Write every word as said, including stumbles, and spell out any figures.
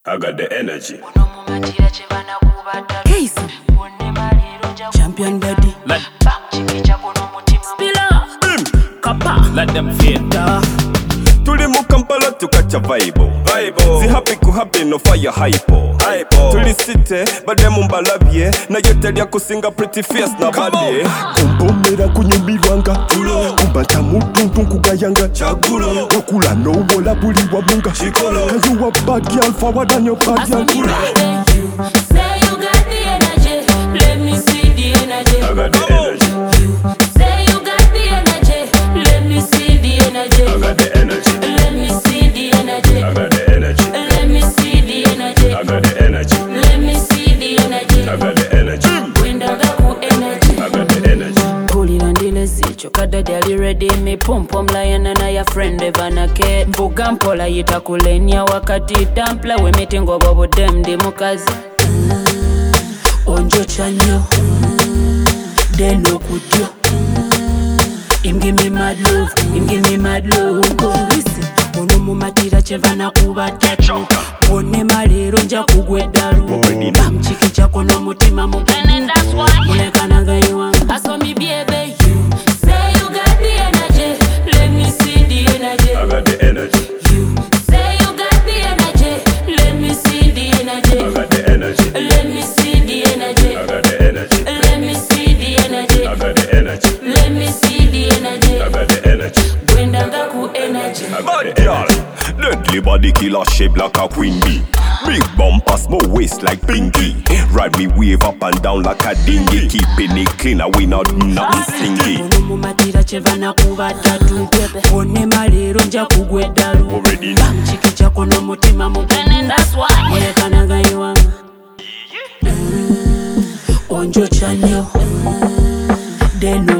I got the energy. Casey, champion daddy. Let Spiller, Kappa, let them feel. Tuli mukampala tukacha vibe. Vibe. Si happy ku happy no fire hypo. Hypo. Tuli site bade mumbalabye na yote lya kusinga pretty face na body. Kumpomera kunyumirwanga kumbata mutuntu nkugayanga wakula nowola buli wabunga kanzu wa bad girl forward on your bad girl. Say you got the energy, let me see the energy. I got the energy. Say you got the energy, let me see the energy. I got the energy. Let me see the energy. I got the energy. Let me see the energy. I got the energy. Let me see the energy. I got the energy. Winda gaku energy. I got the energy. Pulling on the lazy, chokada dali ready. Me pum pum lion na ya friend evana ke. Mbuga mpola yita kulenya wakati tampla we meetingo bobo dem de mukazi. Onjo chanyo, deno kutyo. Him give me mad love, him give me mad love. Listen, ono mumatira chevana kubatacho. One malero nja kugwedaru. Bamchiki chako no mutima mugani. And that's why mulekana gaiwa. I saw me baby, you say you got the energy. Let me see the energy. I got the energy. You say you got the energy. Let me see the energy. I got the energy. Let me see the energy. I got the energy. Let me see the energy. I got the energy. Let me see the energy. I got the energy. Winda gaku energy. I got the Bad girl, energy. deadly body killer shape like a queen bee. Big bumper, small waist like Pinky. Ride me wave up and down like a dinghy. Keeping it clean, we not do nothing stingy. Ono mumatira chevana kubatatu. One malero nja kugwedaru. Already know. Bamchiki chako no mutima mugani. And that's why mulekana gaiwa. Onjo chanyo, deno